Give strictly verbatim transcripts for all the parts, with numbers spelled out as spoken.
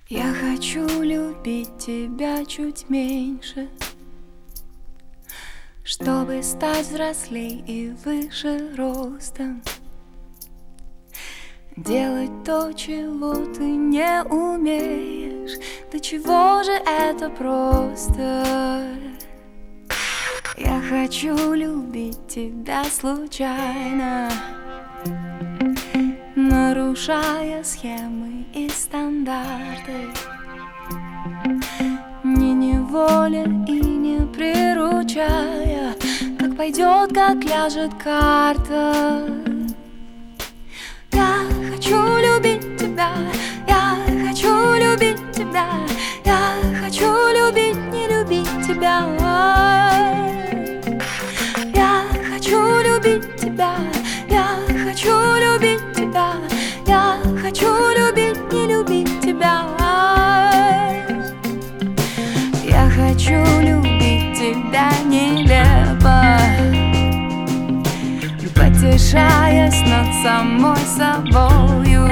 Я хочу любить тебя чуть меньше, чтобы стать взрослей и выше ростом, делать то, чего ты не умеешь. До чего же это просто? Я хочу любить тебя случайно, нарушая схемы и стандарты, не неволя и не приручая, как пойдет, как ляжет карта. Я хочу любить тебя, я хочу любить тебя, я хочу любить, не любить тебя. Я хочу любить тебя, я хочу любить тебя, я хочу любить, не любить тебя. Я хочу любить тебя нелепо, потешаясь над самой собою,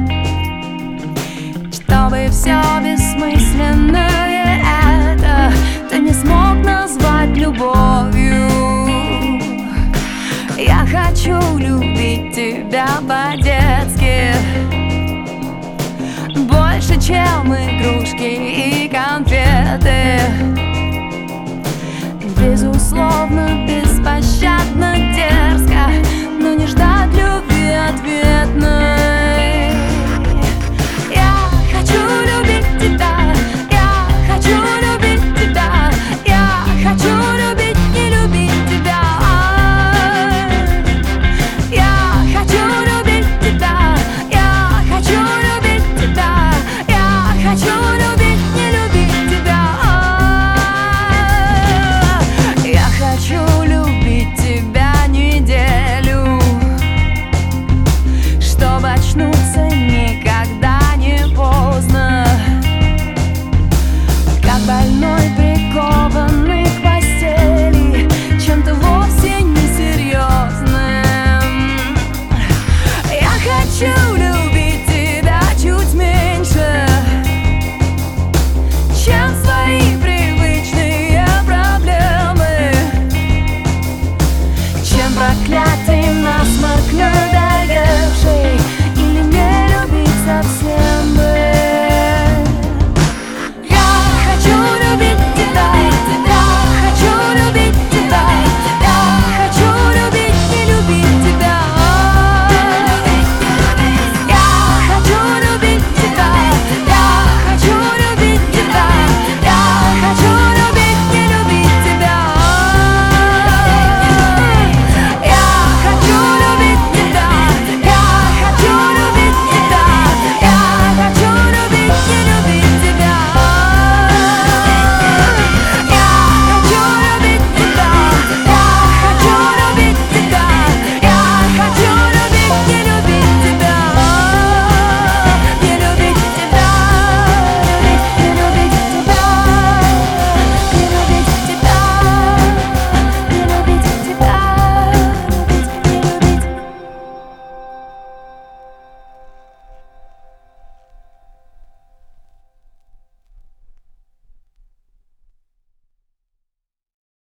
чтобы все бессмысленное это ты не смог назвать любовью. Я хочу любить тебя по-детски, больше, чем игрушки и конфеты, безусловно, беспощадно